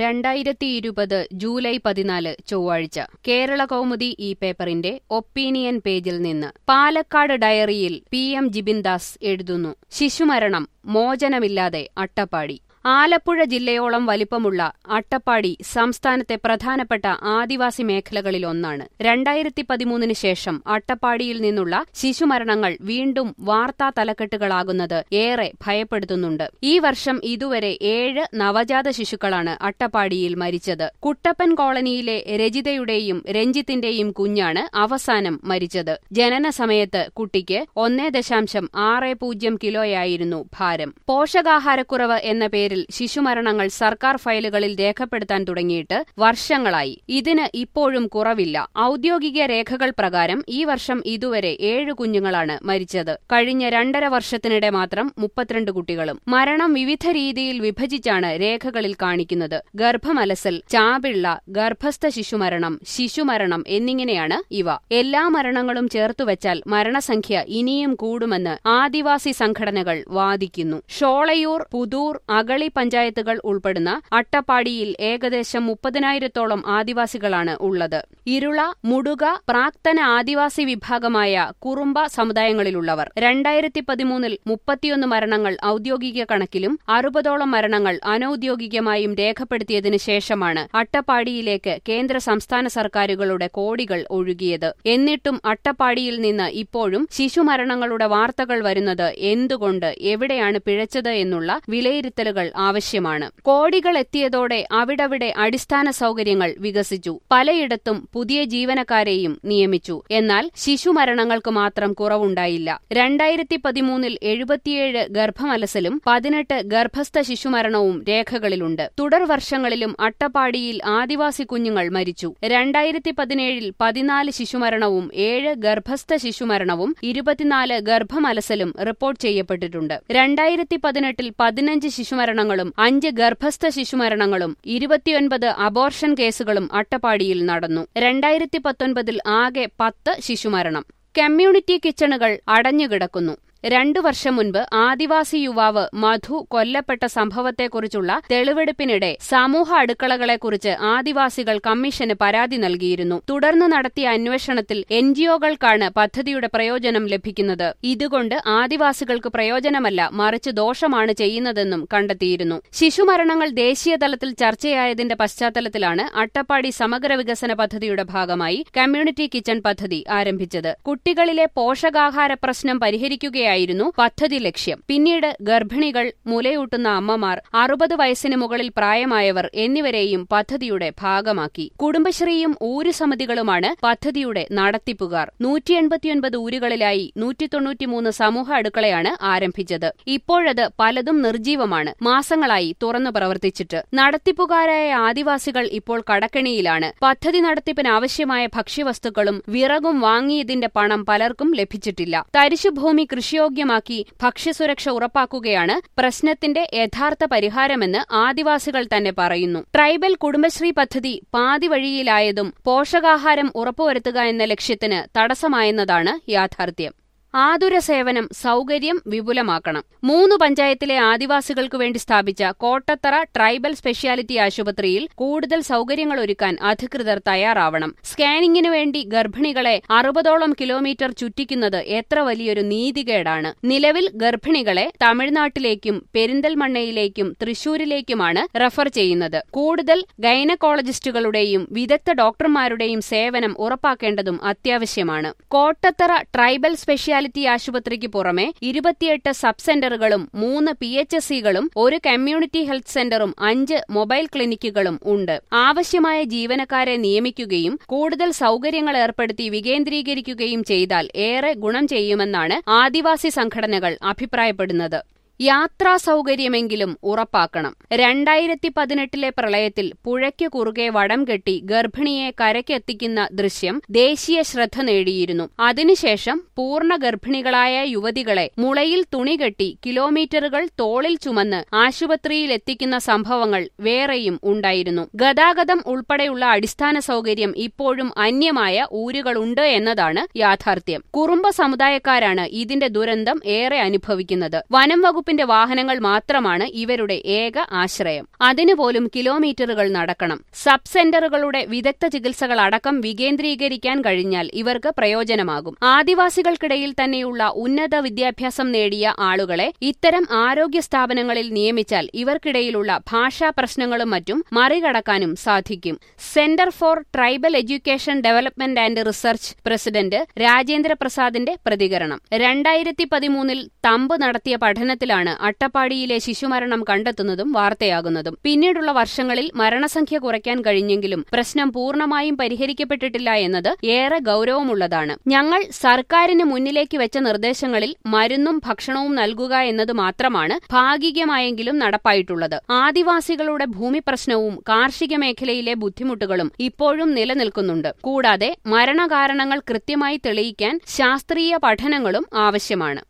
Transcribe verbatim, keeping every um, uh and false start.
രണ്ടായിരത്തി ഇരുപത് ജൂലൈ പതിനാല് ചൊവ്വാഴ്ച കേരള കൗമുദി ഈ പേപ്പറിന്റെ ഒപ്പീനിയൻ പേജിൽ നിന്ന് പാലക്കാട് ഡയറിയിൽ പി എം ജിബിൻദാസ് എഴുതുന്നു. ശിശുമരണം മോചനമില്ലാതെ അട്ടപ്പാടി. ആലപ്പുഴ ജില്ലയോളം വലിപ്പമുള്ള അട്ടപ്പാടി സംസ്ഥാനത്തെ പ്രധാനപ്പെട്ട ആദിവാസി മേഖലകളിലൊന്നാണ്. രണ്ടായിരത്തി പതിമൂന്നിന് ശേഷം അട്ടപ്പാടിയിൽ നിന്നുള്ള ശിശുമരണങ്ങൾ വീണ്ടും വാർത്താ തലക്കെട്ടുകളാകുന്നത് ഏറെ ഭയപ്പെടുത്തുന്നുണ്ട്. ഈ വർഷം ഇതുവരെ ഏഴ് നവജാത ശിശുക്കളാണ് അട്ടപ്പാടിയിൽ മരിച്ചത്. കുട്ടപ്പൻ കോളനിയിലെ രജിതയുടെയും രഞ്ജിത്തിന്റെയും കുഞ്ഞാണ് അവസാനം മരിച്ചത്. ജനന സമയത്ത് കുട്ടിക്ക് ഒന്നേ ദശാംശം ആറ് പൂജ്യം കിലോയായിരുന്നു ഭാരം. പോഷകാഹാരക്കുറവ് എന്ന പേരിൽ ശിശുമരണങ്ങൾ സർക്കാർ ഫയലുകളിൽ രേഖപ്പെടുത്താൻ തുടങ്ങിയിട്ട് വർഷങ്ങളായി. ഇതിന് ഇപ്പോഴും കുറവില്ല. ഔദ്യോഗിക രേഖകൾ പ്രകാരം ഈ വർഷം ഇതുവരെ ഏഴു കുഞ്ഞുങ്ങളാണ് മരിച്ചത്. കഴിഞ്ഞ രണ്ടര വർഷത്തിനിടെ മാത്രം മുപ്പത്തിരണ്ട് കുട്ടികളും. മരണം വിവിധ രീതിയിൽ വിഭജിച്ചാണ് രേഖകളിൽ കാണിക്കുന്നത്. ഗർഭമലസൽ, ചാപിള്ള, ഗർഭസ്ഥ ശിശുമരണം, ശിശുമരണം എന്നിങ്ങനെയാണ് ഇവ. എല്ലാ മരണങ്ങളും ചേർത്തുവച്ചാൽ മരണസംഖ്യ ഇനിയും കൂടുമെന്ന് ആദിവാസി സംഘടനകൾ വാദിക്കുന്നു. ഷോളയൂർ, പുതൂർ, അകളി പഞ്ചായത്തുകൾ ഉൾപ്പെടുന്ന അട്ടപ്പാടിയിൽ ഏകദേശം മുപ്പതിനായിരത്തോളം ആദിവാസികളാണ് ഉള്ളത്. ഇരുള, മുടുക, പ്രാക്തന ആദിവാസി വിഭാഗമായ കുറുമ്പ സമുദായങ്ങളിലുള്ളവർ. രണ്ടായിരത്തി പതിമൂന്നിൽ മുപ്പത്തിയൊന്ന് മരണങ്ങൾ ഔദ്യോഗിക കണക്കിലും അറുപതോളം മരണങ്ങൾ അനൌദ്യോഗികമായും രേഖപ്പെടുത്തിയതിനു ശേഷമാണ് അട്ടപ്പാടിയിലേക്ക് കേന്ദ്ര സംസ്ഥാന സർക്കാരുകളുടെ കോടികൾ ഒഴുകിയത്. എന്നിട്ടും അട്ടപ്പാടിയിൽ നിന്ന് ഇപ്പോഴും ശിശുമരണങ്ങളുടെ വാർത്തകൾ വരുന്നത് എന്തുകൊണ്ട്, എവിടെയാണ് പിഴച്ചത് എന്നുള്ള വിലയിരുത്തലുകൾ ആവശ്യമാണ്. കോടികൾ എത്തിയതോടെ അവിടവിടെ അടിസ്ഥാന സൗകര്യങ്ങൾ വികസിച്ചു. പലയിടത്തും പുതിയ ജീവനക്കാരെയും നിയമിച്ചു. എന്നാൽ ശിശുമരണങ്ങൾക്ക് മാത്രം കുറവുണ്ടായില്ല. രണ്ടായിരത്തി പതിമൂന്നിൽ എഴുപത്തിയേഴ് ഗർഭമലസലും പതിനെട്ട് ഗർഭസ്ഥ ശിശുമരണവും രേഖകളിലുണ്ട്. തുടർ വർഷങ്ങളിലും അട്ടപ്പാടിയിൽ ആദിവാസി കുഞ്ഞുങ്ങൾ മരിച്ചു. രണ്ടായിരത്തി പതിനേഴിൽ പതിനാല് ശിശുമരണവും ഏഴ് ഗർഭസ്ഥ ശിശുമരണവും ഇരുപത്തിനാല് ഗർഭമലസലും റിപ്പോർട്ട് ചെയ്യപ്പെട്ടിട്ടുണ്ട്. രണ്ടായിരത്തി പതിനെട്ടിൽ പതിനഞ്ച് ശിശുമരണങ്ങളും അഞ്ച് ഗർഭസ്ഥ ശിശുമരണങ്ങളും ഇരുപത്തിയൊൻപത് അബോർഷൻ കേസുകളും അട്ടപ്പാടിയിൽ നടന്നു. രണ്ടായിരത്തി പത്തൊൻപതിൽ ആകെ പത്ത് ശിശുമരണം. കമ്മ്യൂണിറ്റി കിച്ചണുകൾ അടഞ്ഞുകിടക്കുന്നു. രണ്ടു വർഷം മുൻപ് ആദിവാസി യുവാവ് മധു കൊല്ലപ്പെട്ട സംഭവത്തെക്കുറിച്ചുള്ള തെളിവെടുപ്പിനിടെ സമൂഹ അടുക്കളകളെക്കുറിച്ച് ആദിവാസികൾ കമ്മീഷന് പരാതി നൽകിയിരുന്നു. തുടർന്ന് നടത്തിയ അന്വേഷണത്തിൽ എൻജിഒകൾക്കാണ് പദ്ധതിയുടെ പ്രയോജനം ലഭിക്കുന്നത്. ഇതുകൊണ്ട് ആദിവാസികൾക്ക് പ്രയോജനമല്ല, മറിച്ച് ദോഷമാണ് ചെയ്യുന്നതെന്നും കണ്ടെത്തിയിരുന്നു. ശിശുമരണങ്ങൾ ദേശീയതലത്തിൽ ചർച്ചയായതിന്റെ പശ്ചാത്തലത്തിലാണ് അട്ടപ്പാടി സമഗ്ര വികസന പദ്ധതിയുടെ ഭാഗമായി കമ്മ്യൂണിറ്റി കിച്ചൺ പദ്ധതി ആരംഭിച്ചത്. കുട്ടികളിലെ പോഷകാഹാര പ്രശ്നം പരിഹരിക്കുകയായിരുന്നു ായിരുന്നു പദ്ധതി ലക്ഷ്യം. പിന്നീട് ഗർഭിണികൾ, മുലയൂട്ടുന്ന അമ്മമാർ, അറുപത് വയസ്സിന് മുകളിൽ പ്രായമായവർ എന്നിവരെയും പദ്ധതിയുടെ ഭാഗമാക്കി. കുടുംബശ്രീയും ഊരുസമിതികളുമാണ് പദ്ധതിയുടെ നടത്തിപ്പുകാർ. നൂറ്റി എൺപത്തിയൊൻപത് ഊരുകളിലായി നൂറ്റി തൊണ്ണൂറ്റിമൂന്ന് സമൂഹ അടുക്കളയാണ് ആരംഭിച്ചത്. ഇപ്പോഴത് പലതും നിർജ്ജീവമാണ്, മാസങ്ങളായി തുറന്നു പ്രവർത്തിച്ചിട്ട്. നടത്തിപ്പുകാരായ ആദിവാസികൾ ഇപ്പോൾ കടക്കെണിയിലാണ്. പദ്ധതി നടത്തിപ്പിനാവശ്യമായ ഭക്ഷ്യവസ്തുക്കളും വിറകും വാങ്ങിയതിന്റെ പണം പലർക്കും ലഭിച്ചിട്ടില്ല. തരിശുഭൂമി കൃഷിയോ യോഗ്യമാക്കി ഭക്ഷ്യസുരക്ഷ ഉറപ്പാക്കുകയാണ് പ്രശ്നത്തിന്റെ യഥാർത്ഥ പരിഹാരമെന്ന് ആദിവാസികൾ തന്നെ പറയുന്നു. ട്രൈബൽ കുടുംബശ്രീ പദ്ധതി പാതിവഴിയിലായതും പോഷകാഹാരം ഉറപ്പുവരുത്തുക എന്ന ലക്ഷ്യത്തിന് തടസ്സമായെന്നതാണ് യാഥാർത്ഥ്യം. ആതുര സേവനം സൗകര്യം വിപുലമാക്കണം. മൂന്നു പഞ്ചായത്തിലെ ആദിവാസികൾക്കു വേണ്ടി സ്ഥാപിച്ച കോട്ടത്തറ ട്രൈബൽ സ്പെഷ്യാലിറ്റി ആശുപത്രിയിൽ കൂടുതൽ സൗകര്യങ്ങൾ ഒരുക്കാൻ അധികൃതർ തയ്യാറാവണം. സ്കാനിംഗിനു വേണ്ടി ഗർഭിണികളെ അറുപതോളം കിലോമീറ്റർ ചുറ്റിക്കുന്നത് എത്ര വലിയൊരു നീതികേടാണ്. നിലവിൽ ഗർഭിണികളെ തമിഴ്നാട്ടിലേക്കും പെരിന്തൽമണ്ണയിലേക്കും തൃശൂരിലേക്കുമാണ് റഫർ ചെയ്യുന്നത്. കൂടുതൽ ഗൈനക്കോളജിസ്റ്റുകളുടെയും വിദഗ്ധ ഡോക്ടർമാരുടെയും സേവനം ഉറപ്പാക്കേണ്ടതും അത്യാവശ്യമാണ്. കോട്ടത്തറ ട്രൈബൽ സ്പെഷ്യാലിറ്റി ആശുപത്രിക്ക് പുറമെ ഇരുപത്തിയെട്ട് സബ് സെന്ററുകളും മൂന്ന് പി എച്ച് എസ് സികളും ഒരു കമ്മ്യൂണിറ്റി ഹെൽത്ത് സെന്ററും അഞ്ച് മൊബൈൽ ക്ലിനിക്കുകളും ഉണ്ട്. ആവശ്യമായ ജീവനക്കാരെ നിയമിക്കുകയും കൂടുതൽ സൗകര്യങ്ങൾ ഏർപ്പെടുത്തി വികേന്ദ്രീകരിക്കുകയും ചെയ്താൽ ഏറെ ഗുണം ചെയ്യുമെന്നാണ് ആദിവാസി സംഘടനകൾ അഭിപ്രായപ്പെടുന്നത്. യാത്രാ സൗകര്യമെങ്കിലും ഉറപ്പാക്കണം. രണ്ടായിരത്തി പതിനെട്ടിലെ പ്രളയത്തിൽ പുഴയ്ക്കു കുറുകെ വടം കെട്ടി ഗർഭിണിയെ കരയ്ക്കെത്തിക്കുന്ന ദൃശ്യം ദേശീയ ശ്രദ്ധ നേടിയിരുന്നു. അതിനുശേഷം പൂർണ്ണ ഗർഭിണികളായ യുവതികളെ മുളയിൽ തുണികെട്ടി കിലോമീറ്ററുകൾ തോളിൽ ചുമന്ന് ആശുപത്രിയിൽ എത്തിക്കുന്ന സംഭവങ്ങൾ വേറെയും ഉണ്ടായിരുന്നു. ഗതാഗതം ഉൾപ്പെടെയുള്ള അടിസ്ഥാന സൗകര്യം ഇപ്പോഴും അന്യമായ ഊരുകളുണ്ട് എന്നതാണ് യാഥാർത്ഥ്യം. കുറുമ്പ സമുദായക്കാരാണ് ഇതിന്റെ ദുരന്തം ഏറെ അനുഭവിക്കുന്നത്. വനം വകുപ്പ് വകുപ്പിന്റെ വാഹനങ്ങൾ മാത്രമാണ് ഇവരുടെ ഏക ആശ്രയം. അതിനുപോലും കിലോമീറ്ററുകൾ നടക്കണം. സബ് സെന്ററുകളുടെ വിദഗ്ധ ചികിത്സകളടക്കം വികേന്ദ്രീകരിക്കാൻ കഴിഞ്ഞാൽ ഇവർക്ക് പ്രയോജനമാകും. ആദിവാസികൾക്കിടയിൽ തന്നെയുള്ള ഉന്നത വിദ്യാഭ്യാസം നേടിയ ആളുകളെ ഇത്തരം ആരോഗ്യ സ്ഥാപനങ്ങളിൽ നിയമിച്ചാൽ ഇവർക്കിടയിലുള്ള ഭാഷാ പ്രശ്നങ്ങളും മറ്റും മറികടക്കാനും സാധിക്കും. Centre for tribal education development and research president Rajendra പ്രസാദിന്റെ പ്രതികരണം. രണ്ടായിരത്തി പതിമൂന്നിൽ തമ്പ് നടത്തിയ പഠനത്തിലാണ് അട്ടപ്പാടിയിലെ ശിശുമരണം കണ്ടെത്തുന്നതും വാർത്തയാകുന്നതും. പിന്നീടുള്ള വർഷങ്ങളിൽ മരണസംഖ്യ കുറയ്ക്കാൻ കഴിഞ്ഞെങ്കിലും പ്രശ്നം പൂർണ്ണമായും പരിഹരിക്കപ്പെട്ടിട്ടില്ല എന്നത് ഏറെ ഗൌരവമുള്ളതാണ്. ഞങ്ങൾ സർക്കാരിന് മുന്നിലേക്ക് വെച്ച നിർദ്ദേശങ്ങളിൽ മരുന്നും ഭക്ഷണവും നൽകുക എന്നത് മാത്രമാണ് ഭാഗികമായെങ്കിലും നടപ്പായിട്ടുള്ളത്. ആദിവാസികളുടെ ഭൂമി പ്രശ്നവും കാർഷിക മേഖലയിലെ ബുദ്ധിമുട്ടുകളും ഇപ്പോഴും നിലനിൽക്കുന്നുണ്ട്. കൂടാതെ മരണകാരണങ്ങൾ കൃത്യമായി തെളിയിക്കാൻ ശാസ്ത്രീയ പഠനങ്ങളും ആവശ്യമാണ്.